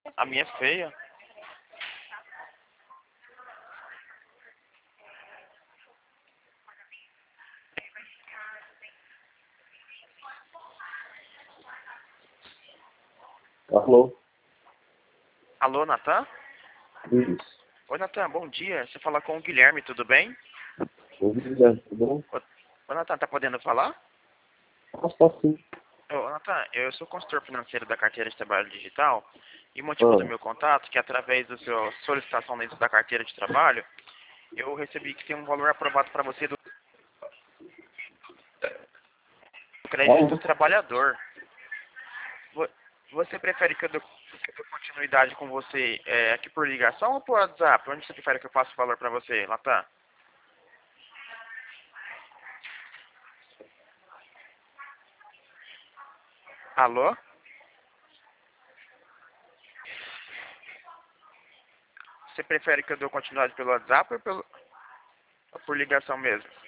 A minha é feia. Alô? Alô, Natan? Isso. Oi, Natan, bom dia. Você fala com o Guilherme, tudo bem? Ô, Guilherme, tudo bom? Ô, Natan, tá podendo falar? Posso sim. Ô, Natan, eu sou consultor financeiro da carteira de trabalho digital e o motivo do Ah, meu contato é que através da sua solicitação dentro da carteira de trabalho, eu recebi que tem um valor aprovado para você do crédito do alô? trabalhador. Vo- Você prefere que eu dê continuidade com você aqui por ligação ou por WhatsApp? Onde você prefere que eu passe o valor para você, Natan? Alô? Você prefere que eu dê continuidade pelo WhatsApp ou por ligação mesmo?